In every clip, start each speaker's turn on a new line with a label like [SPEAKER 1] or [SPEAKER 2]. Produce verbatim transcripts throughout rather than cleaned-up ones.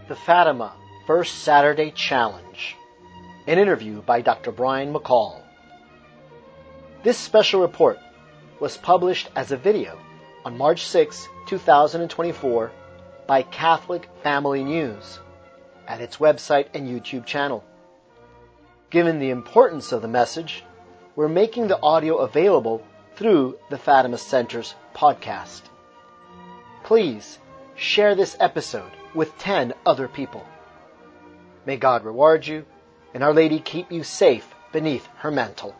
[SPEAKER 1] The Fatima First Saturday Challenge. An interview by Doctor Brian McCall. This special report was published as a video on March sixth, two thousand twenty-four by Catholic Family News at its website and YouTube channel. Given the importance of the message, we're making the audio available through the Fatima Center's podcast. Please share this episode with ten other people. May God reward you, and Our Lady keep you safe beneath her mantle.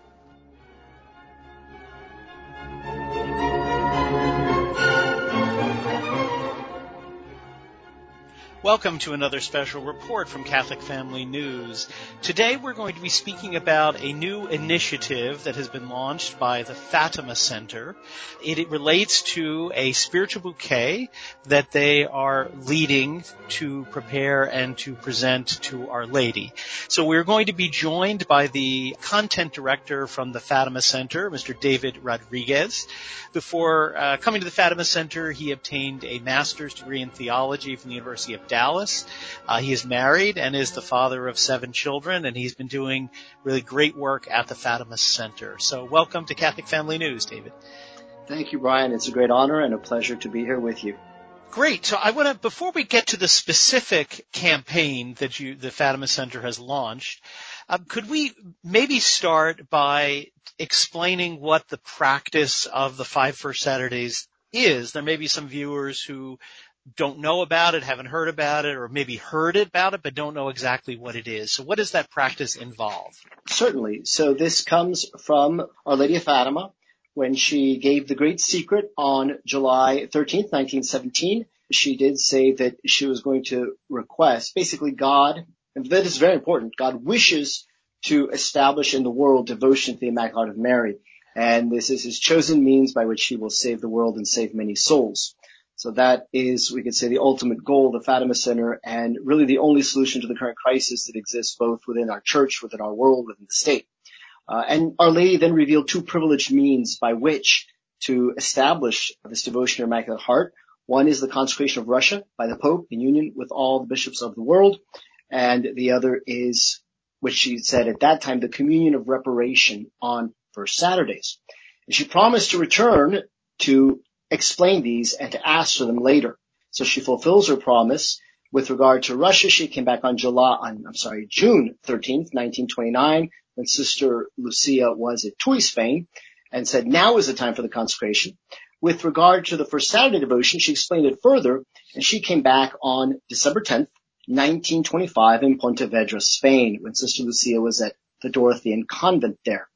[SPEAKER 2] Welcome to another special report from Catholic Family News. Today we're going to be speaking about a new initiative that has been launched by the Fatima Center. It, it relates to a spiritual bouquet that they are leading to prepare and to present to Our Lady. So we're going to be joined by the content director from the Fatima Center, Mister David Rodriguez. Before uh, coming to the Fatima Center, he obtained a master's degree in theology from the University of Dallas. Uh, he is married and is the father of seven children, and he's been doing really great work at the Fatima Center. So welcome to Catholic Family News, David.
[SPEAKER 3] Thank you, Brian. It's a great honor and a pleasure to be here with you.
[SPEAKER 2] Great. So I want to, before we get to the specific campaign that you, the Fatima Center has launched, um, could we maybe start by explaining what the practice of the Five First Saturdays is? There may be some viewers who don't know about it, haven't heard about it, or maybe heard about it, but don't know exactly what it is. So what does that practice involve?
[SPEAKER 3] Certainly. So this comes from Our Lady of Fatima when she gave the great secret on July thirteenth, nineteen seventeen. She did say that she was going to request, basically God, and that is very important, God wishes to establish in the world devotion to the Immaculate Heart of Mary. And this is his chosen means by which he will save the world and save many souls. So that is, we could say, the ultimate goal of the Fatima Center and really the only solution to the current crisis that exists both within our church, within our world, within the state. Uh, and Our Lady then revealed two privileged means by which to establish this devotion to her Immaculate Heart. One is the consecration of Russia by the Pope in union with all the bishops of the world. And the other is, which she said at that time, the communion of reparation on First Saturdays. And she promised to return to explain these and to ask for them later. So she fulfills her promise. With regard to Russia, she came back on July, on, I'm sorry, June thirteenth, nineteen twenty-nine, when Sister Lucia was at Tuy, Spain, and said now is the time for the consecration. With regard to the First Saturday devotion, she explained it further, and she came back on December tenth, nineteen twenty-five in Pontevedra, Spain, when Sister Lucia was at the Dorothean convent there.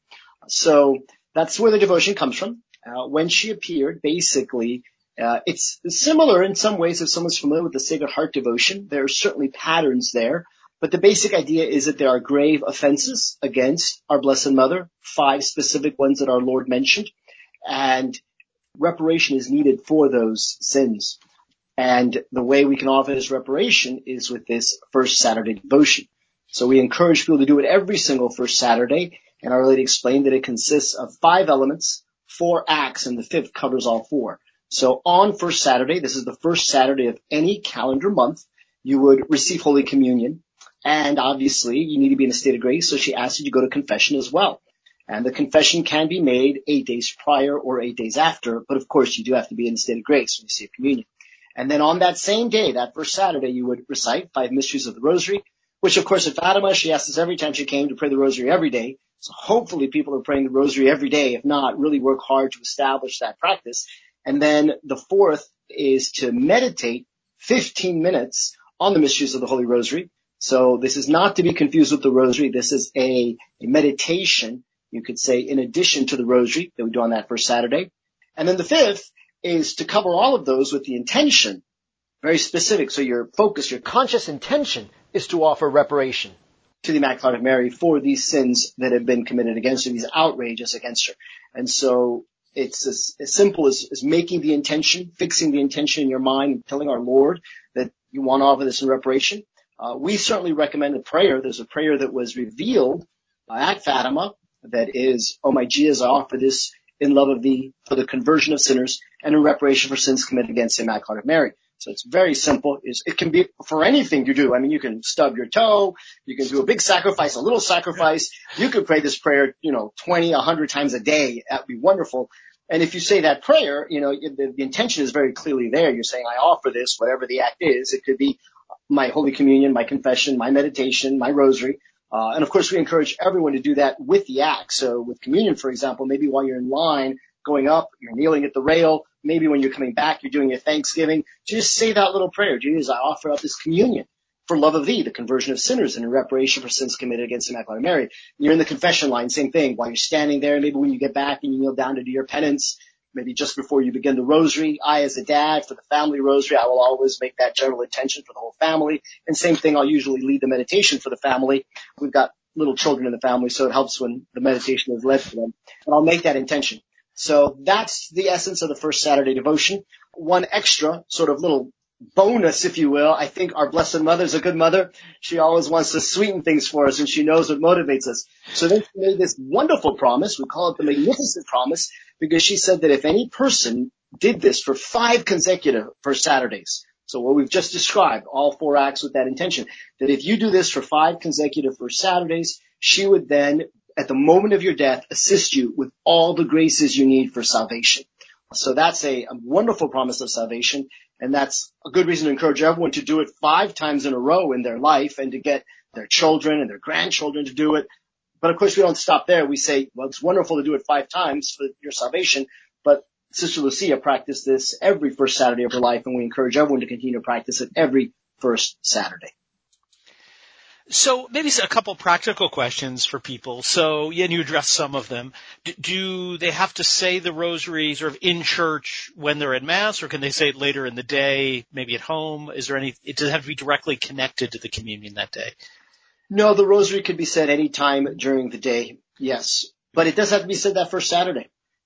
[SPEAKER 3] So that's where the devotion comes from. Uh, when she appeared, basically, uh, it's similar in some ways if someone's familiar with the Sacred Heart devotion. There are certainly patterns there, but the basic idea is that there are grave offenses against our Blessed Mother, five specific ones that our Lord mentioned, and reparation is needed for those sins. And the way we can offer this reparation is with this First Saturday devotion. So we encourage people to do it every single First Saturday, and Our Lady explained that it consists of five elements, four acts, and the fifth covers all four. So on First Saturday, this is the first Saturday of any calendar month, you would receive Holy Communion. And obviously, you need to be in a state of grace, so she asks you to go to confession as well. And the confession can be made eight days prior or eight days after, but of course, you do have to be in a state of grace when you receive communion. And then on that same day, that first Saturday, you would recite five mysteries of the Rosary, which of course at Fatima, she asked us every time she came to pray the Rosary every day. So hopefully people are praying the Rosary every day. If not, really work hard to establish that practice. And then the fourth is to meditate fifteen minutes on the mysteries of the Holy Rosary. So this is not to be confused with the Rosary. This is a, a meditation, you could say, in addition to the Rosary that we do on that first Saturday. And then the fifth is to cover all of those with the intention, very specific. So your focus, your
[SPEAKER 1] Conscious intention is to offer reparation
[SPEAKER 3] to the Immaculate Heart of Mary for these sins that have been committed against her, these outrages against her. And so it's as, as simple as, as making the intention, fixing the intention in your mind, and telling our Lord that you want to offer this in reparation. Uh, we certainly recommend a prayer. There's a prayer that was revealed uh, at Fatima that is, "O my Jesus, I offer this in love of thee for the conversion of sinners and in reparation for sins committed against the Immaculate Heart of Mary." So it's very simple. It's, it can be for anything you do. I mean, you can stub your toe. You can do a big sacrifice, a little sacrifice. You could pray this prayer, you know, twenty, a hundred times a day. That'd be wonderful. And if you say that prayer, you know, the, the intention is very clearly there. You're saying, I offer this, whatever the act is. It could be my Holy Communion, my confession, my meditation, my rosary. Uh, and of course, we encourage everyone to do that with the act. So with communion, for example, maybe while you're in line going up, you're kneeling at the rail. Maybe when you're coming back, you're doing your Thanksgiving. Just say that little prayer. Jesus, I offer up this communion for love of thee, the conversion of sinners and in reparation for sins committed against Immaculate Mary. You're in the confession line, same thing. While you're standing there, maybe when you get back and you kneel down to do your penance, maybe just before you begin the rosary. I, as a dad, for the family rosary, I will always make that general intention for the whole family. And same thing, I'll usually lead the meditation for the family. We've got little children in the family, so it helps when the meditation is led for them. And I'll make that intention. So that's the essence of the first Saturday devotion. One extra sort of little bonus, if you will. I think our Blessed Mother's a good mother. She always wants to sweeten things for us, and she knows what motivates us. So then she made this wonderful promise. We call it the Magnificent Promise, because she said that if any person did this for five consecutive first Saturdays, so what we've just described, all four acts with that intention, that if you do this for five consecutive first Saturdays, she would then, at the moment of your death, assist you with all the graces you need for salvation. So that's a, a wonderful promise of salvation, and that's a good reason to encourage everyone to do it five times in a row in their life and to get their children and their grandchildren to do it. But of course, we don't stop there. We say, well, it's wonderful to do it five times for your salvation, but Sister Lucia practiced this every first Saturday of her life, and we encourage everyone to continue to practice it every first Saturday.
[SPEAKER 2] So maybe a couple practical questions for people. So, yeah, and you addressed some of them. Do, do they have to say the rosary sort of in church when they're at Mass, or can they say it later in the day, maybe at home? Is there any, it does have to be directly connected to the communion that day?
[SPEAKER 3] No, the rosary could be said any time during the day, yes. But it does have to be said that first Saturday.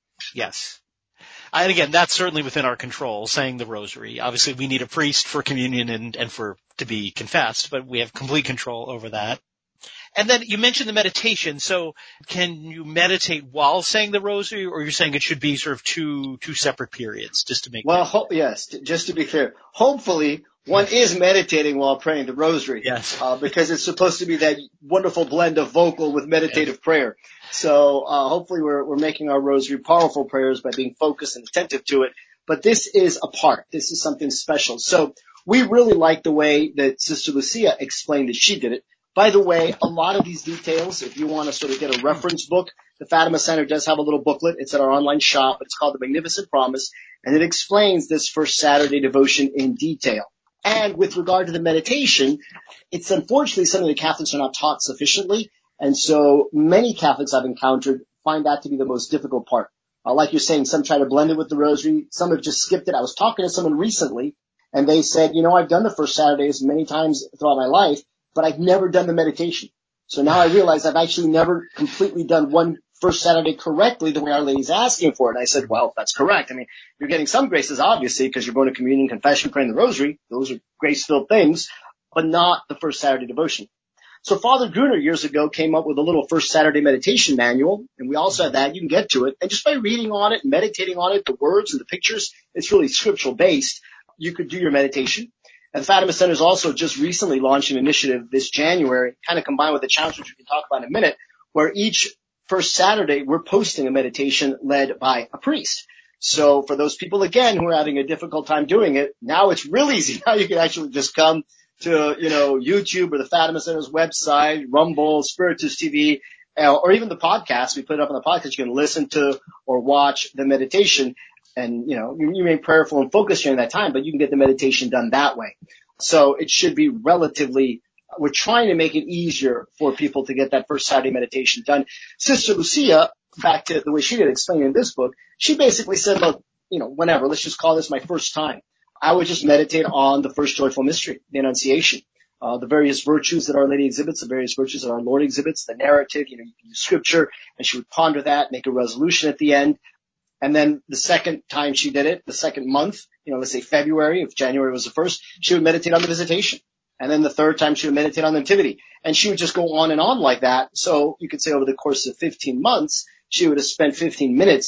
[SPEAKER 2] Yes. And again, that's certainly within our control, saying the rosary. Obviously, we need a priest for communion and, and for to be confessed, but we have complete control over that. And then you mentioned the meditation. So can you meditate while saying the rosary, or you're saying it should be sort of two two separate periods, just to make
[SPEAKER 3] Well, ho- yes, just to be clear. Hopefully, one is meditating while praying the rosary.
[SPEAKER 2] Yes.
[SPEAKER 3] Uh, because it's supposed to be that wonderful blend of vocal with meditative yes. prayer. So uh, hopefully we're, we're making our rosary powerful prayers by being focused and attentive to it. But this is a part. This is something special. So we really like the way that Sister Lucia explained that she did it. By the way, a lot of these details, if you want to sort of get a reference book, the Fatima Center does have a little booklet. It's at our online shop. It's called The Magnificent Promise, and it explains this first Saturday devotion in detail. And with regard to the meditation, it's unfortunately something that Catholics are not taught sufficiently, and so many Catholics I've encountered find that to be the most difficult part. Uh, like you're saying, some try to blend it with the rosary. Some have just skipped it. I was talking to someone recently, and they said, you know, I've done the first Saturdays many times throughout my life, but I've never done the meditation. So now I realize I've actually never completely done one first Saturday correctly the way Our Lady's asking for it. And I said, well, that's correct. I mean, you're getting some graces, obviously, because you're going to communion, confession, praying the rosary. Those are grace-filled things, but not the first Saturday devotion. So Father Gruner years ago came up with a little first Saturday meditation manual, and we also have that. You can get to it. And just by reading on it and meditating on it, the words and the pictures, it's really scriptural based. You could do your meditation. And the Fatima Center has also just recently launched an initiative this January, kind of combined with the challenge, which we can talk about in a minute, where each first Saturday we're posting a meditation led by a priest. So for those people, again, who are having a difficult time doing it, now it's real easy. Now you can actually just come to, you know, YouTube or the Fatima Center's website, Rumble, Spiritus T V, uh, or even the podcast. We put it up on the podcast. You can listen to or watch the meditation. And, you know, you remain prayerful and focused during that time, but you can get the meditation done that way. So it should be relatively, we're trying to make it easier for people to get that first Saturday meditation done. Sister Lucia, back to the way she did explain in this book, she basically said, look, you know, whenever, let's just call this my first time. I would just meditate on the first joyful mystery, the Annunciation, uh, the various virtues that Our Lady exhibits, the various virtues that our Lord exhibits, the narrative, you know, you can use scripture, and she would ponder that, make a resolution at the end. And then the second time she did it, the second month, you know, let's say February, if January was the first, she would meditate on the Visitation. And then the third time she would meditate on the Nativity. And she would just go on and on like that. So you could say over the course of fifteen months, she would have spent fifteen minutes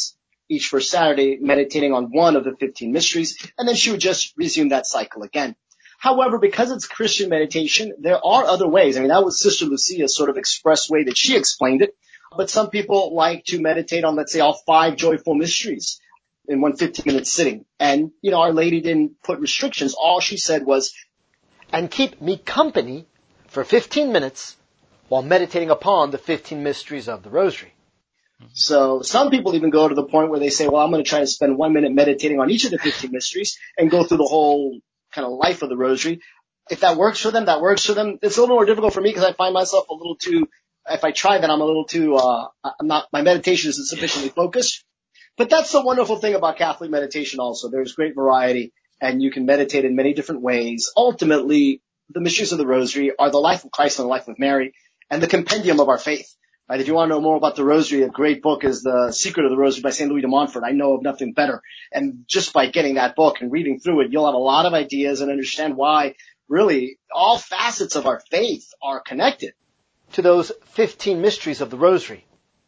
[SPEAKER 3] each first Saturday, meditating on one of the fifteen mysteries, and then she would just resume that cycle again. However, because it's Christian meditation, there are other ways. I mean, that was Sister Lucia's sort of express way that she explained it. But some people like to meditate on, let's say, all five joyful mysteries in one fifteen-minute sitting. And, you know, Our Lady didn't put restrictions. All she said was,
[SPEAKER 1] and keep me company for fifteen minutes while meditating upon the fifteen mysteries of the Rosary.
[SPEAKER 3] So some people even go to the point where they say, well, I'm going to try to spend one minute meditating on each of the fifteen mysteries and go through the whole kind of life of the Rosary. If that works for them, that works for them. It's a little more difficult for me because I find myself a little too, if I try that, I'm a little too, uh, I'm not, my meditation isn't sufficiently focused. But that's the wonderful thing about Catholic meditation also. There's great variety and you can meditate in many different ways. Ultimately, the mysteries of the Rosary are the life of Christ and the life of Mary and the compendium of our faith. Right? If you want to know more about the Rosary, a great book is The Secret of the Rosary by Saint Louis de Montfort. I know of nothing better. And just by getting that book and reading through it, you'll have a lot of ideas and understand why really all facets of our faith are connected
[SPEAKER 1] to those fifteen mysteries of the Rosary.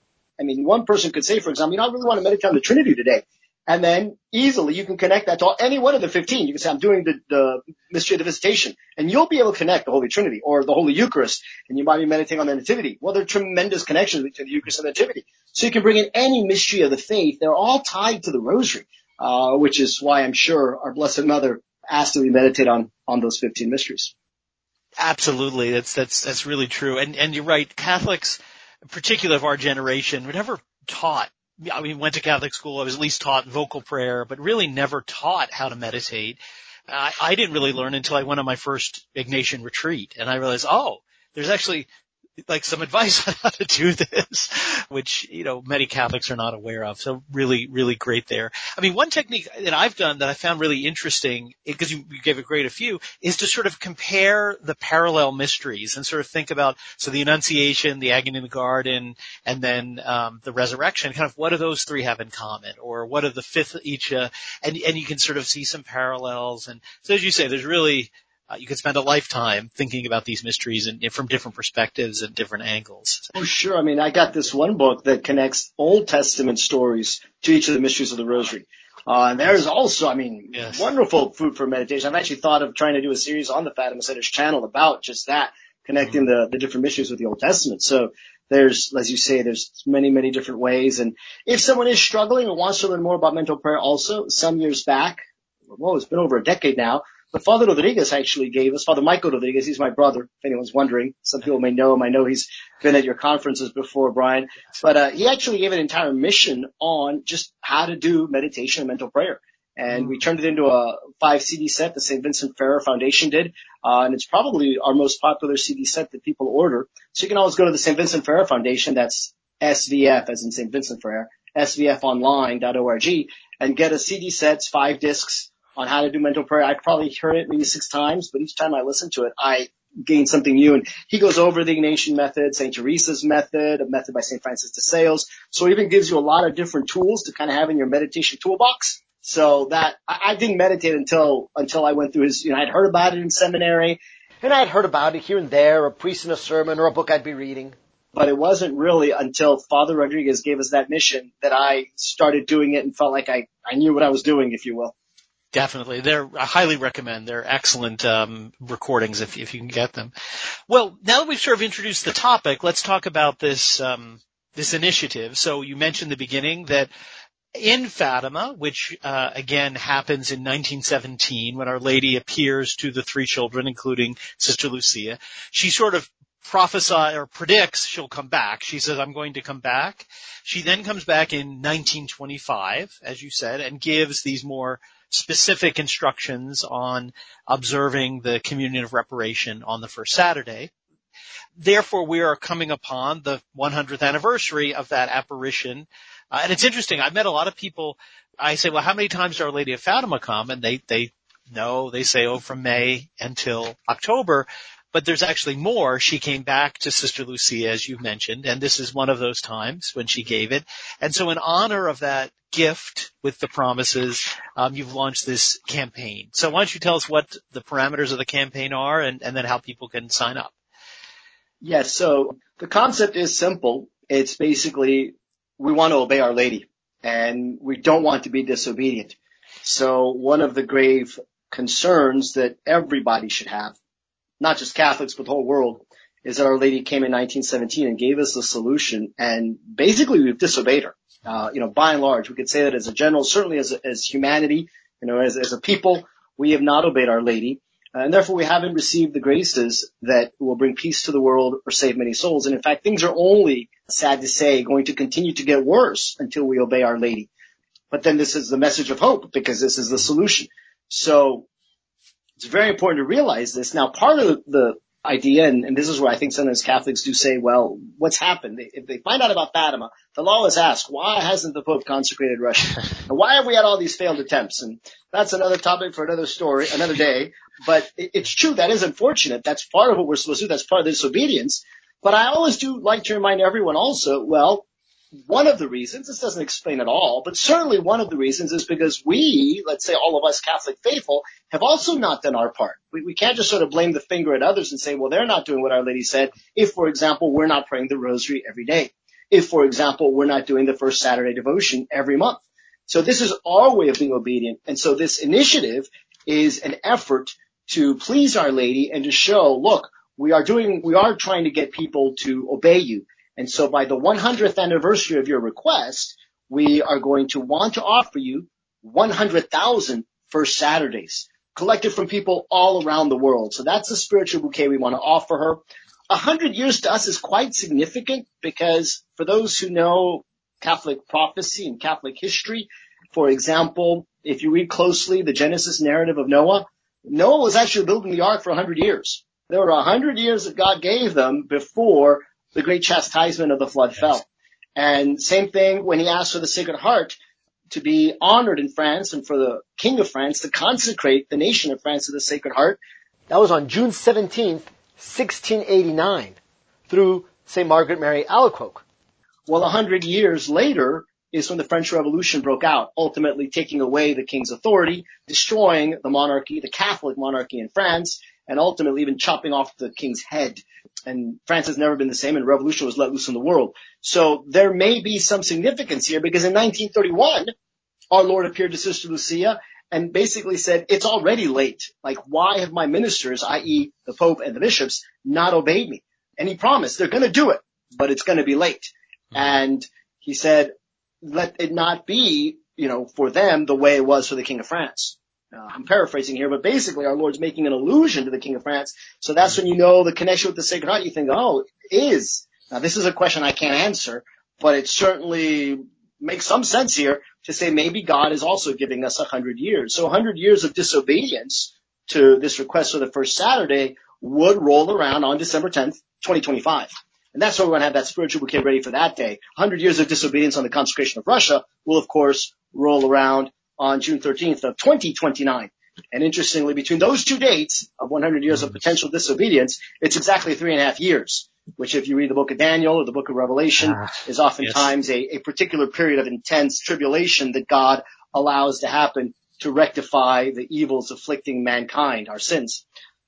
[SPEAKER 3] I mean, one person could say, for example, you know, I really want to meditate on the Trinity today. And then easily you can connect that to any one of the fifteen. You can say, I'm doing the, the mystery of the Visitation. And you'll be able to connect the Holy Trinity or the Holy Eucharist. And you might be meditating on the Nativity. Well, there are tremendous connections between the Eucharist and the Nativity. So you can bring in any mystery of the faith. They're all tied to the Rosary, uh, which is why I'm sure our Blessed Mother asked that we meditate on, on those fifteen mysteries.
[SPEAKER 2] Absolutely. That's, that's, that's really true. And, and you're right. Catholics, in particular of our generation, were never taught. I mean, went to Catholic school. I was at least taught vocal prayer, but really never taught how to meditate. I, I didn't really learn until I went on my first Ignatian retreat, and I realized, oh, there's actually like some advice on how to do this, which, you know, many Catholics are not aware of. So really, really great there. I mean, one technique that I've done that I found really interesting, because you, you gave a great a few, is to sort of compare the parallel mysteries and sort of think about, so the Annunciation, the Agony in the Garden, and then um, the Resurrection, kind of what do those three have in common? Or what are the fifth each? Uh, and, and you can sort of see some parallels. And so as you say, there's really, Uh, you could spend a lifetime thinking about these mysteries and, and from different perspectives and different angles.
[SPEAKER 3] Oh, sure. I mean, I got this one book that connects Old Testament stories to each of the mysteries of the Rosary. Uh, and there's also, I mean, yes. wonderful food for meditation. I've actually thought of trying to do a series on the Fatima Center's channel about just that, connecting mm-hmm. the, the different mysteries with the Old Testament. So there's, as you say, there's many, many different ways. And if someone is struggling or wants to learn more about mental prayer also, some years back, well, it's been over a decade now, but Father Rodriguez actually gave us, Father Michael Rodriguez, he's my brother, if anyone's wondering. Some people may know him. I know he's been at your conferences before, Brian. But uh, he actually gave an entire mission on just how to do meditation and mental prayer. And mm. we turned it into a five C D set the Saint Vincent Ferrer Foundation did. Uh, and it's probably our most popular C D set that people order. So you can always go to the Saint Vincent Ferrer Foundation, that's S V F as in Saint Vincent Ferrer, S V F online dot org, and get a C D set, it's five discs, on how to do mental prayer. I probably heard it maybe six times, but each time I listen to it, I gain something new. And he goes over the Ignatian method, Saint Teresa's method, a method by Saint Francis de Sales. So he even gives you a lot of different tools to kind of have in your meditation toolbox. So that I, I didn't meditate until until I went through his, you know, I'd heard about it in seminary.
[SPEAKER 1] And I'd heard about it here and there, a priest in a sermon or a book I'd be reading.
[SPEAKER 3] But it wasn't really until Father Rodriguez gave us that mission that I started doing it and felt like I, I knew what I was doing, if you will.
[SPEAKER 2] Definitely. They're, I highly recommend. They're excellent um, recordings if, if you can get them. Well, now that we've sort of introduced the topic, let's talk about this um, this initiative. So you mentioned at the beginning that in Fatima, which uh, again happens in nineteen seventeen when Our Lady appears to the three children, including Sister Lucia, she sort of prophesies or predicts she'll come back. She says, I'm going to come back. She then comes back in nineteen twenty-five, as you said, and gives these more specific instructions on observing the communion of reparation on the first Saturday. Therefore, we are coming upon the one hundredth anniversary of that apparition. Uh, and it's interesting. I've met a lot of people. I say, well, how many times did Our Lady of Fatima come? And they, they know, they say, oh, from May until October. But there's actually more. She came back to Sister Lucia, as you mentioned, and this is one of those times when she gave it. And so in honor of that gift with the promises, um, you've launched this campaign. So why don't you tell us what the parameters of the campaign are and, and then how people can sign up?
[SPEAKER 3] Yes, so the concept is simple. It's basically we want to obey Our Lady. and we don't want to be disobedient. So one of the grave concerns that everybody should have, not just Catholics, but the whole world, is that Our Lady came in nineteen seventeen and gave us the solution, and basically we've disobeyed her. Uh, you know, by and large, we could say that as a general, certainly as a, as humanity, you know, as, as a people, we have not obeyed Our Lady, uh, and therefore we haven't received the graces that will bring peace to the world or save many souls. And in fact, things are only, sad to say, going to continue to get worse until we obey Our Lady. But then this is the message of hope, because this is the solution. So it's very important to realize this. Now, part of the, the idea, and, and this is where I think sometimes Catholics do say, well, what's happened? They, if they find out about Fatima, they'll always ask, why hasn't the Pope consecrated Russia? And why have we had all these failed attempts? And that's another topic for another story, another day. But it, it's true. That is unfortunate. That's part of what we're supposed to do. That's part of the disobedience. But I always do like to remind everyone also, well, one of the reasons, this doesn't explain it all, but certainly one of the reasons is because we, let's say all of us Catholic faithful, have also not done our part. We, we can't just sort of blame the finger at others and say, well, they're not doing what Our Lady said if, for example, we're not praying the rosary every day. If, for example, we're not doing the first Saturday devotion every month. So this is our way of being obedient. And so this initiative is an effort to please Our Lady and to show, look, we are doing, we are trying to get people to obey you. And so by the one hundredth anniversary of your request, we are going to want to offer you one hundred thousand First Saturdays collected from people all around the world. So that's the spiritual bouquet we want to offer her. A hundred years to us is quite significant because for those who know Catholic prophecy and Catholic history, for example, if you read closely the Genesis narrative of Noah, Noah was actually building the ark for a hundred years. There were a hundred years that God gave them before the great chastisement of the flood yes. fell. And same thing when he asked for the Sacred Heart to be honored in France and for the King of France to consecrate the nation of France to the Sacred Heart.
[SPEAKER 1] That was on June seventeenth, sixteen eighty-nine, through Saint Margaret Mary Alacoque.
[SPEAKER 3] Well, a hundred years later is when the French Revolution broke out, ultimately taking away the king's authority, destroying the monarchy, the Catholic monarchy in France, and ultimately even chopping off the king's head. And France has never been the same, and revolution was let loose in the world. So there may be some significance here, because in nineteen thirty-one, our Lord appeared to Sister Lucia and basically said, it's already late. Like, why have my ministers, that is the Pope and the bishops, not obeyed me? And he promised they're going to do it, but it's going to be late. Mm-hmm. And he said, let it not be, you know, for them the way it was for the King of France. Uh, I'm paraphrasing here, but basically our Lord's making an allusion to the King of France. So that's when you know the connection with the Sacred Heart. You think, oh, it is. Now, this is a question I can't answer, but it certainly makes some sense here to say maybe God is also giving us a hundred years. So a hundred years of disobedience to this request for the first Saturday would roll around on December tenth, twenty twenty-five. And that's why we're going to have that spiritual bouquet ready for that day. A hundred years of disobedience on the consecration of Russia will, of course, roll around on June thirteenth of twenty twenty-nine. And interestingly, between those two dates of one hundred years of potential disobedience, it's exactly three and a half years, which if you read the book of Daniel or the book of Revelation, ah, is oftentimes yes. a, a particular period of intense tribulation that God allows to happen to rectify the evils afflicting mankind, our sins.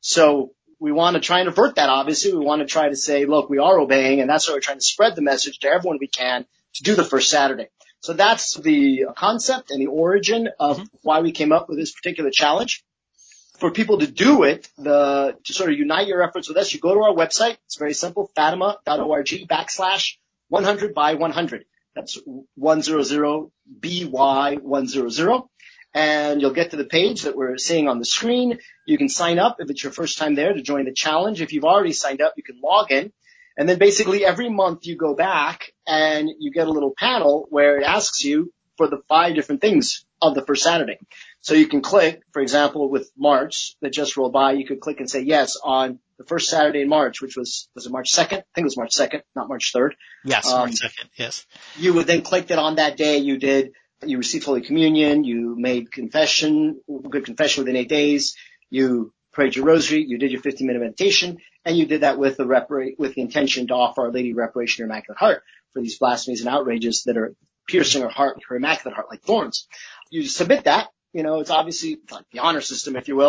[SPEAKER 3] So we want to try and avert that, obviously. We want to try to say, look, we are obeying, and that's why we're trying to spread the message to everyone we can to do the first Saturday. So that's the concept and the origin of mm-hmm. why we came up with this particular challenge. For people to do it, the, to sort of unite your efforts with us, you go to our website. It's very simple, fatima dot org backslash one hundred by one hundred. That's one hundred B Y one hundred. And you'll get to the page that we're seeing on the screen. You can sign up if it's your first time there to join the challenge. If you've already signed up, you can log in. And then basically every month you go back and you get a little panel where it asks you for the five different things of the first Saturday. So you can click, for example, with March that just rolled by, you could click and say yes on the first Saturday in March, which was, was it March second? I think it was March second, not March third.
[SPEAKER 2] Yes,
[SPEAKER 3] um,
[SPEAKER 2] March second, yes.
[SPEAKER 3] You would then click that on that day you did, you received Holy Communion, you made confession, good confession within eight days, you prayed your rosary, you did your fifteen minute meditation, and you did that with the repara- with the intention to offer Our Lady reparation of her Immaculate Heart for these blasphemies and outrages that are piercing her heart, her Immaculate Heart like thorns. You submit that, you know, it's obviously like the honor system, if you will,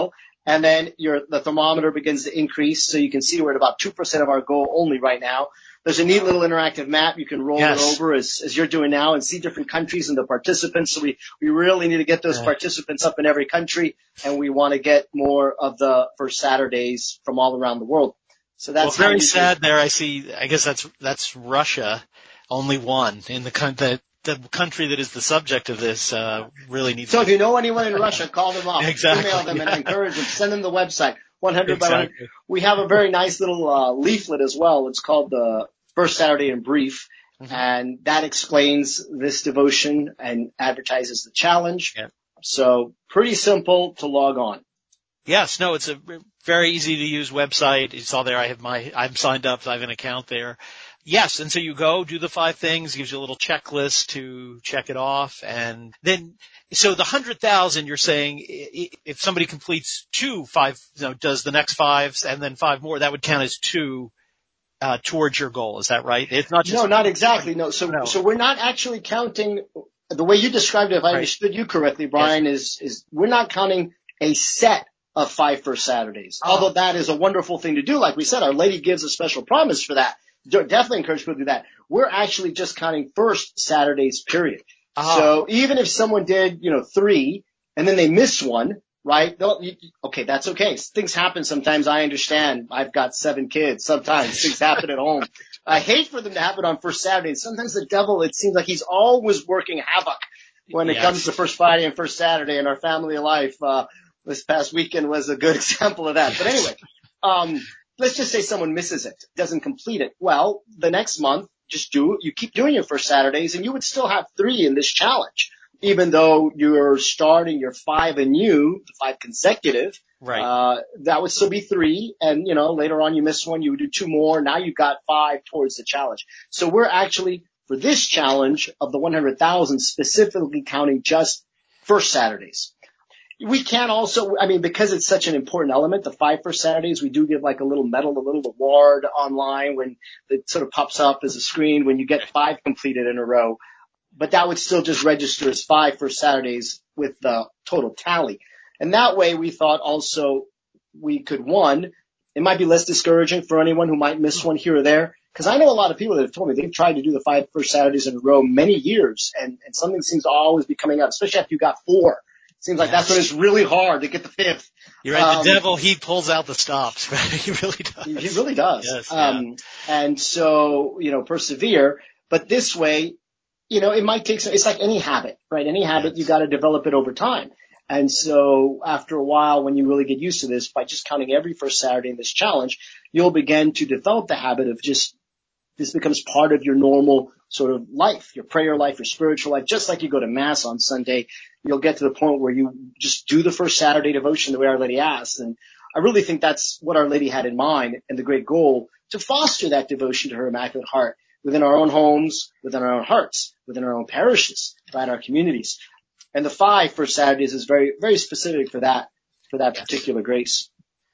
[SPEAKER 3] And then your, the thermometer begins to increase. So you can see we're at about two percent of our goal only right now. There's a neat little interactive map. You can roll
[SPEAKER 2] Yes.
[SPEAKER 3] it over as, as you're doing now and see different countries and the participants. So we, we really need to get those
[SPEAKER 2] Yeah.
[SPEAKER 3] participants up in every country, and we want to get more of the first Saturdays from all around the world. So that's
[SPEAKER 2] well,
[SPEAKER 3] how
[SPEAKER 2] very
[SPEAKER 3] you
[SPEAKER 2] sad there. I see, I guess that's, that's Russia, only one in the country. The country that is the subject of this uh, really needs
[SPEAKER 3] So
[SPEAKER 2] to...
[SPEAKER 3] if you know anyone in Russia, call them up,
[SPEAKER 2] Exactly,
[SPEAKER 3] email them,
[SPEAKER 2] yeah.
[SPEAKER 3] and encourage them. Send them the website, one hundred by one hundred.
[SPEAKER 2] Exactly.
[SPEAKER 3] We have a very nice little uh, leaflet as well. It's called the First Saturday in Brief,
[SPEAKER 2] Mhm.
[SPEAKER 3] and that explains this devotion and advertises the challenge.
[SPEAKER 2] Yeah.
[SPEAKER 3] So pretty simple to log on.
[SPEAKER 2] Yes, no, it's a very easy to use website. It's all there. I have my, I'm signed up. I have an account there. Yes, and so you go, do the five things, gives you a little checklist to check it off, and then, so the hundred thousand, you're saying, if somebody completes two, five, you know, does the next fives and then five more, that would count as two, uh, towards your goal. Is that right? It's not just.
[SPEAKER 3] No, not exactly. No. So,
[SPEAKER 2] No.
[SPEAKER 3] so we're not actually counting the way you described it. If I
[SPEAKER 2] Right.
[SPEAKER 3] understood you correctly, Brian, is, is we're not counting a set of five First Saturdays.
[SPEAKER 2] Oh.
[SPEAKER 3] Although that is a wonderful thing to do. Like we said, Our Lady gives a special promise for that. Definitely encourage people to do that. We're actually just counting first Saturdays, period.
[SPEAKER 2] Ah.
[SPEAKER 3] So even if someone did, you know, three and then they miss one, right? They'll, you, okay, that's okay. Things happen sometimes. I understand. I've got seven kids. Sometimes things happen at home. I hate for them to happen on first Saturday. Sometimes the devil, it seems like he's always working havoc when it
[SPEAKER 2] Yes.
[SPEAKER 3] comes to first Friday and first Saturday in our family life. Uh, this past weekend was a good example of that. But anyway, um, let's just say someone misses it, doesn't complete it. Well, the next month, just do, you keep doing your first Saturdays and you would still have three in this challenge, even though you're starting your five anew, five consecutive.
[SPEAKER 2] Right.
[SPEAKER 3] Uh, that would still be three. And, you know, later on you miss one, you would do two more. Now you've got five towards the challenge. So we're actually, for this challenge of the one hundred thousand, specifically counting just first Saturdays. We can also, I mean, because it's such an important element, the five First Saturdays, we do give like a little medal, a little award online when it sort of pops up as a screen when you get five completed in a row. But that would still just register as five First Saturdays with the total tally. And that way we thought also we could, one, it might be less discouraging for anyone who might miss one here or there. Because I know a lot of people that have told me they've tried to do the five First Saturdays in a row many years, and, and something seems to always be coming up, especially after you got four. Seems like
[SPEAKER 2] Yes.
[SPEAKER 3] that's when it's really hard to get the fifth.
[SPEAKER 2] You're right.
[SPEAKER 3] Um,
[SPEAKER 2] The devil, he pulls out the stops. Right? He really does.
[SPEAKER 3] He really does.
[SPEAKER 2] Yes, yeah.
[SPEAKER 3] Um, and so, you know, persevere. But this way, you know, it might take some, it's like any habit, right? Any habit,
[SPEAKER 2] Yes.
[SPEAKER 3] you got to develop it over time. And so after a while, when you really get used to this, by just counting every first Saturday in this challenge, you'll begin to develop the habit of just, this becomes part of your normal sort of life, your prayer life, your spiritual life, just like you go to Mass on Sunday. You'll get to the point where you just do the first Saturday devotion the way Our Lady asked. And I really think that's what Our Lady had in mind and the great goal to foster that devotion to her Immaculate Heart within our own homes, within our own hearts, within our own parishes, right, our communities. And the five First Saturdays is very, very specific for that, for that
[SPEAKER 2] Yes.
[SPEAKER 3] particular grace.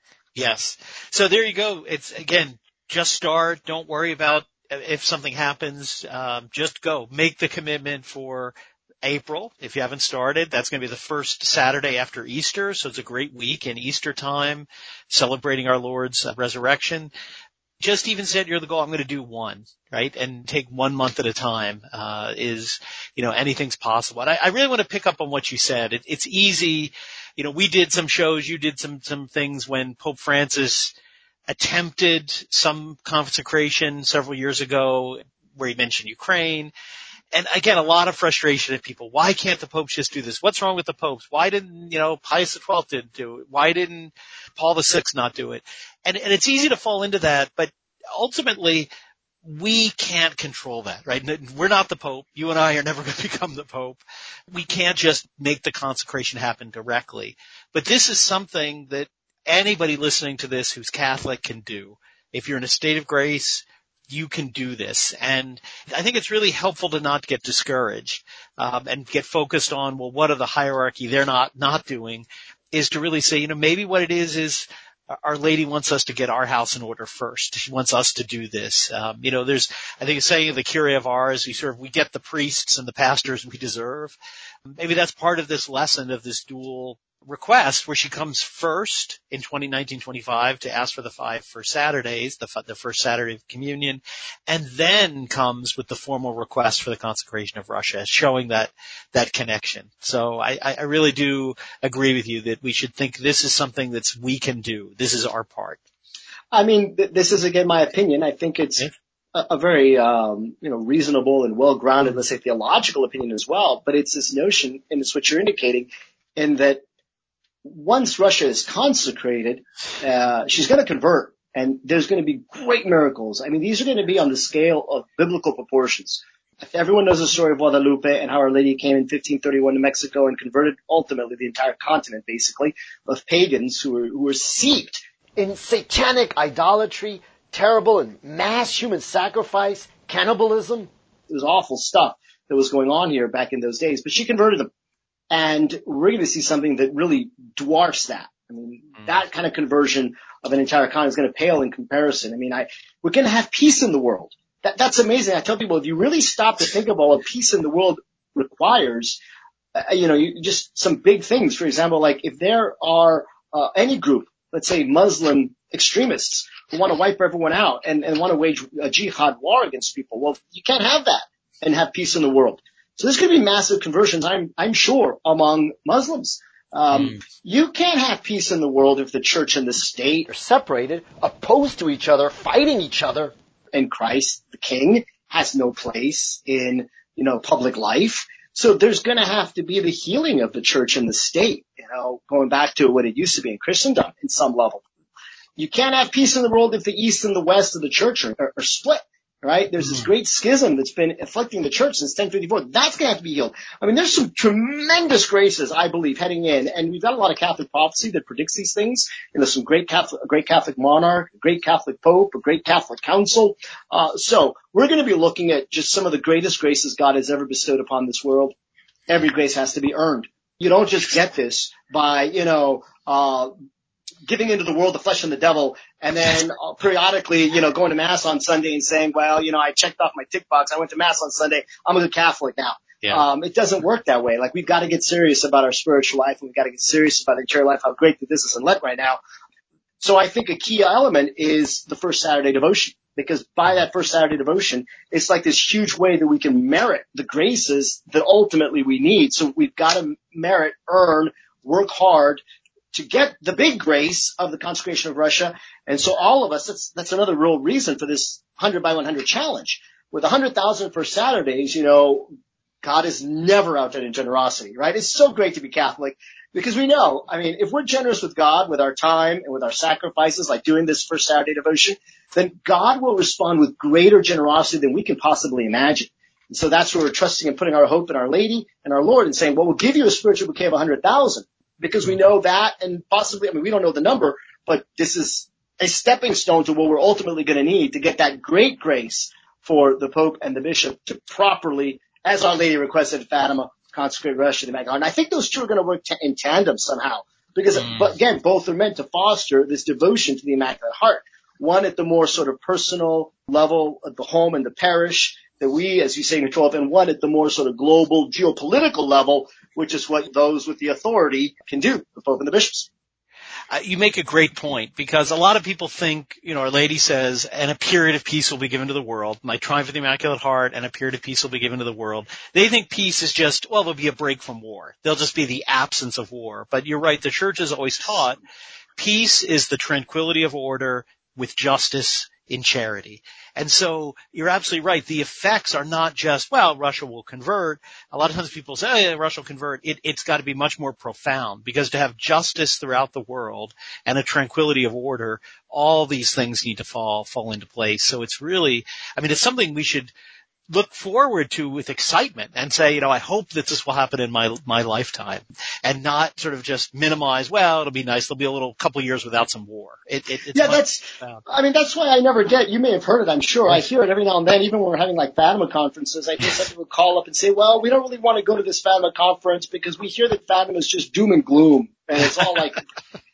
[SPEAKER 2] Yes. So there you go. It's, again, just start. Don't worry about if something happens. Um, just go. Make the commitment for April. If you haven't started, that's going to be the first Saturday after Easter. So it's a great week in Easter time, celebrating our Lord's resurrection. Just even set your the goal, I'm going to do one, right? And take one month at a time, uh, is, you know, anything's possible. And I, I really want to pick up on what you said. It, it's easy. You know, we did some shows, you did some, some things when Pope Francis attempted some consecration several years ago where he mentioned Ukraine. And again, a lot of frustration at people. Why can't the popes just do this? What's wrong with the popes? Why didn't, you know, Pius the twelfth didn't do it? Why didn't Paul the sixth not do it? And, and it's easy to fall into that, but ultimately we can't control that, right? We're not the Pope. You and I are never going to become the Pope. We can't just make the consecration happen directly. But this is something that anybody listening to this who's Catholic can do. If you're in a state of grace, you can do this. And I think it's really helpful to not get discouraged, um, and get focused on, well, what are the hierarchy they're not, not doing, is to really say, you know, maybe what it is is Our Lady wants us to get our house in order first. She wants us to do this. Um, you know, there's, I think a saying of the Curé of Ars, we sort of, we get the priests and the pastors we deserve. Maybe that's part of this lesson of this dual request where she comes first in nineteen twenty-five to ask for the five first Saturdays, the, the first Saturday of communion, and then comes with the formal request for the consecration of Russia, showing that, that connection. So I, I really do agree with you that we should think this is something that's we can do. This is our part.
[SPEAKER 3] I mean, th- this is again my opinion. I think it's
[SPEAKER 2] Okay.
[SPEAKER 3] a, a very, um, you know, reasonable and well-grounded, let's say theological opinion as well, but it's this notion, and it's what you're indicating, in that once Russia is consecrated, uh, she's going to convert, and there's going to be great miracles. I mean, these are going to be on the scale of biblical proportions. Everyone knows the story of Guadalupe and how Our Lady came in fifteen thirty-one to Mexico and converted ultimately the entire continent, basically, of pagans who were, who were seeped
[SPEAKER 1] in satanic idolatry, terrible and mass human sacrifice, cannibalism.
[SPEAKER 3] It was awful stuff that was going on here back in those days, but she converted them. And we're going to see something that really dwarfs that. I mean, mm. that kind of conversion of an entire continent is going to pale in comparison. I mean, I, we're going to have peace in the world. That, that's amazing. I tell people, if you really stop to think about what peace in the world requires, uh, you know, you, just some big things. For example, like if there are uh, any group, let's say Muslim extremists, who want to wipe everyone out and, and want to wage a jihad war against people, well, you can't have that and have peace in the world. So there's going to be massive conversions, I'm, I'm sure, among Muslims. Um, mm. You can't have peace in the world if the church and the state
[SPEAKER 1] are separated, opposed to each other, fighting each other.
[SPEAKER 3] And Christ, the King, has no place in, you know, public life. So there's going to have to be the healing of the church and the state, you know, going back to what it used to be in Christendom in some level. You can't have peace in the world if the East and the West of the church are, are, are split. Right? There's this great schism that's been afflicting the church since ten fifty-four. That's going to have to be healed. I mean, there's some tremendous graces, I believe, heading in. And we've got a lot of Catholic prophecy that predicts these things. And there's some great Catholic, a great Catholic monarch, a great Catholic pope, a great Catholic council. Uh, so we're going to be looking at just some of the greatest graces God has ever bestowed upon this world. Every grace has to be earned. You don't just get this by, you know, uh, giving into the world, the flesh and the devil, and then uh, periodically, you know, going to Mass on Sunday and saying, well, you know, I checked off my tick box. I went to Mass on Sunday. I'm a good Catholic now. Yeah. Um, it doesn't work that way. Like, we've got to get serious about our spiritual life, and we've got to get serious about our entire life, how great that this is in Lent right now. So I think a key element is the first Saturday devotion, because by that first Saturday devotion, it's like this huge way that we can merit the graces that ultimately we need. So we've got to merit, earn, work hard to get the big grace of the consecration of Russia. And so all of us, that's, that's another real reason for this one hundred by one hundred challenge. With one hundred thousand for Saturdays, you know, God is never outdone in generosity, right? It's so great to be Catholic because we know, I mean, if we're generous with God, with our time and with our sacrifices, like doing this first Saturday devotion, then God will respond with greater generosity than we can possibly imagine. And so that's where we're trusting and putting our hope in Our Lady and our Lord and saying, well, we'll give you a spiritual bouquet of one hundred thousand. Because we know that, and possibly, I mean, we don't know the number, but this is a stepping stone to what we're ultimately going to need to get that great grace for the Pope and the Bishop to properly, as Our Lady requested at Fatima, consecrate Russia to the Immaculate Heart. And I think those two are going to work t- in tandem somehow. Because, mm. but again, both are meant to foster this devotion to the Immaculate Heart. One at the more sort of personal level of the home and the parish that we, as you say, control of, and one at the more sort of global geopolitical level, which is what those with the authority can do, the Pope and the bishops.
[SPEAKER 2] Uh, you make a great point, because a lot of people think, you know, Our Lady says, and a period of peace will be given to the world. My triumph of the Immaculate Heart and a period of peace will be given to the world. They think peace is just, well, there'll be a break from war. There'll just be the absence of war. But you're right, the Church has always taught peace is the tranquility of order with justice in charity. And so you're absolutely right. The effects are not just, well, Russia will convert. A lot of times people say, oh, yeah, Russia will convert. It, it's got to be much more profound, because to have justice throughout the world and a tranquility of order, all these things need to fall, fall into place. So it's really, I mean, it's something we should look forward to with excitement and say, you know, I hope that this will happen in my my lifetime, and not sort of just minimize, well, it'll be nice. There'll be a little couple of years without some war. It, it, it's
[SPEAKER 3] yeah, that's, profound. I mean, that's why I never get, you may have heard it, I'm sure. I hear it every now and then, even when we're having like Fatima conferences. I just have people call up and say, well, we don't really want to go to this Fatima conference because we hear that Fatima is just doom and gloom. And it's all like,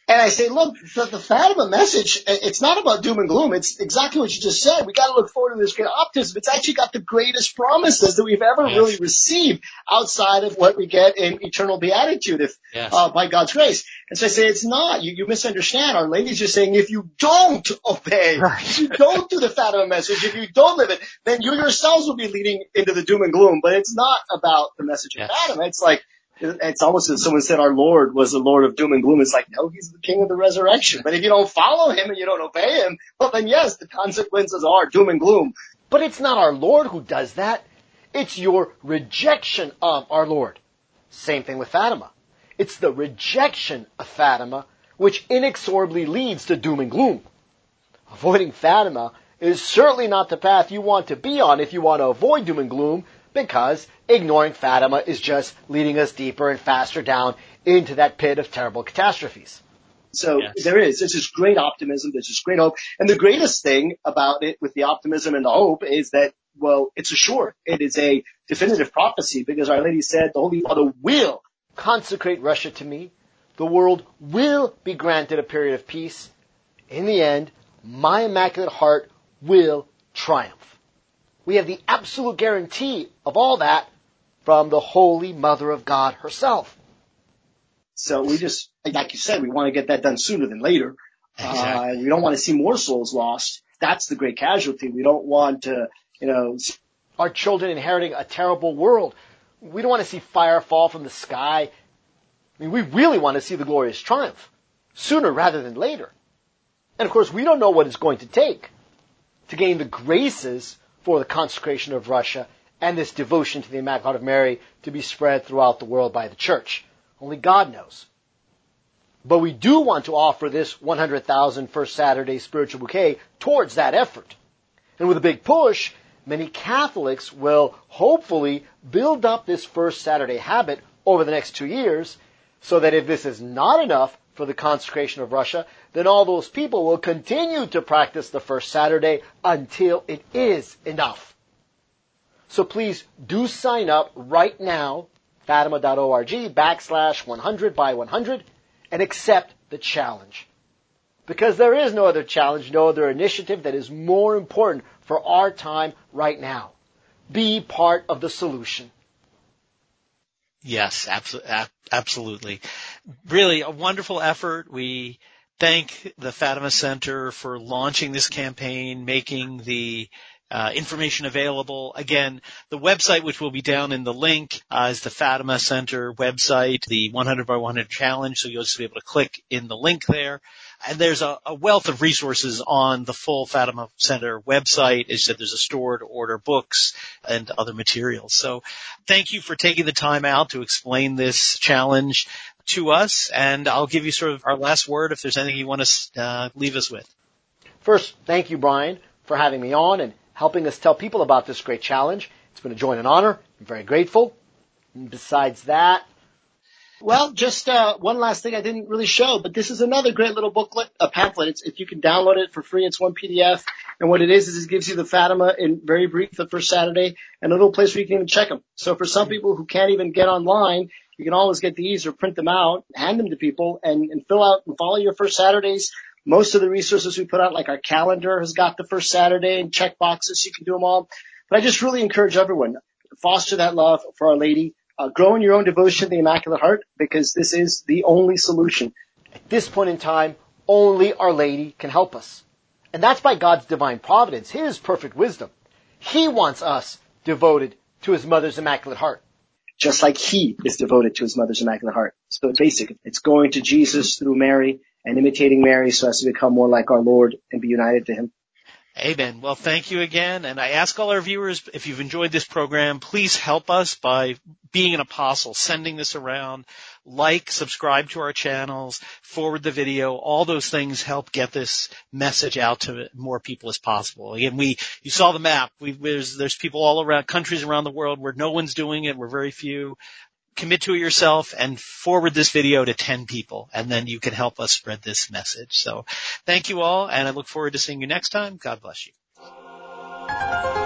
[SPEAKER 3] And I say, look, the, the Fatima message, it's not about doom and gloom. It's exactly what you just said. We got to look forward to this great optimism. It's actually got the greatest promises that we've ever
[SPEAKER 2] yes.
[SPEAKER 3] really received outside of what we get in eternal beatitude, if
[SPEAKER 2] yes.
[SPEAKER 3] uh, by God's grace. And so I say, it's not. You, you misunderstand. Our Lady's just saying, if you don't obey,
[SPEAKER 1] Right.
[SPEAKER 3] if you don't do the Fatima message, if you don't live it, then you yourselves will be leading into the doom and gloom. But it's not about the message of
[SPEAKER 2] yes.
[SPEAKER 3] Fatima. It's like, it's almost as someone said our Lord was the Lord of doom and gloom. It's like, no, he's the king of the resurrection. But if you don't follow him and you don't obey him, well, then yes, the consequences are doom and gloom.
[SPEAKER 1] But it's not our Lord who does that. It's your rejection of our Lord. Same thing with Fatima. It's the rejection of Fatima which inexorably leads to doom and gloom. Avoiding Fatima is certainly not the path you want to be on if you want to avoid doom and gloom, because ignoring Fatima is just leading us deeper and faster down into that pit of terrible catastrophes.
[SPEAKER 3] So
[SPEAKER 2] yes.
[SPEAKER 3] there is. There's this great optimism. There's this great hope. And the greatest thing about it with the optimism and the hope is that, well, it's assured. It is a definitive prophecy because Our Lady said the Holy Father will
[SPEAKER 1] consecrate Russia to me. The world will be granted a period of peace. In the end, my Immaculate Heart will triumph. We have the absolute guarantee of all that from the Holy Mother of God herself.
[SPEAKER 3] So we just, like you said, we want to get that done sooner than later.
[SPEAKER 2] Exactly.
[SPEAKER 3] Uh, we don't want to see more souls lost. That's the great casualty. We don't want to, you know...
[SPEAKER 1] Our children inheriting a terrible world. We don't want to see fire fall from the sky. I mean, we really want to see the glorious triumph sooner rather than later. And of course, we don't know what it's going to take to gain the graces for the consecration of Russia and this devotion to the Immaculate Heart of Mary to be spread throughout the world by the Church. Only God knows. But we do want to offer this one hundred thousand First Saturday spiritual bouquet towards that effort. And with a big push, many Catholics will hopefully build up this First Saturday habit over the next two years, so that if this is not enough for the consecration of Russia, then all those people will continue to practice the First Saturday until it is enough. So please do sign up right now, fatima.org backslash 100 by 100, and accept the challenge. Because there is no other challenge, no other initiative that is more important for our time right now. Be part of the solution.
[SPEAKER 2] Yes, abso- absolutely. Really a wonderful effort. We thank the Fatima Center for launching this campaign, making the uh, information available. Again, the website, which will be down in the link, uh, is the Fatima Center website, the one hundred by one hundred challenge. So you'll just be able to click in the link there. And there's a, a wealth of resources on the full Fatima Center website. As you said, there's a store to order books and other materials. So thank you for taking the time out to explain this challenge to us. And I'll give you sort of our last word if there's anything you want to uh, leave us with.
[SPEAKER 1] First, thank you, Brian, for having me on and helping us tell people about this great challenge. It's been a joy and an honor. I'm very grateful. And besides that,
[SPEAKER 3] Well, just uh, one last thing I didn't really show, but this is another great little booklet, a pamphlet. It's, if you can download it for free, it's one P D F. And what it is is it gives you the Fatima in very brief the first Saturday and a little place where you can even check them. So for some people who can't even get online, you can always get these or print them out, hand them to people, and, and fill out and follow your first Saturdays. Most of the resources we put out, like our calendar, has got the first Saturday and check boxes, so you can do them all. But I just really encourage everyone, foster that love for Our Lady. Uh, grow in your own devotion to the Immaculate Heart, because this is the only solution.
[SPEAKER 1] at this point in time, only Our Lady can help us. And that's by God's divine providence, His perfect wisdom. He wants us devoted to His Mother's Immaculate Heart.
[SPEAKER 3] Just like He is devoted to His Mother's Immaculate Heart. So it's basic. It's going to Jesus through Mary and imitating Mary so as to become more like our Lord and be united to Him.
[SPEAKER 2] Amen. Well, thank you again. And I ask all our viewers, if you've enjoyed this program, please help us by being an apostle, sending this around, like, subscribe to our channels, forward the video. All those things help get this message out to more people as possible. Again, we, you saw the map. We, there's, there's people all around, countries around the world where no one's doing it. We're very few. Commit to it yourself and forward this video to ten people, and then you can help us spread this message. So thank you all, and I look forward to seeing you next time. God bless you.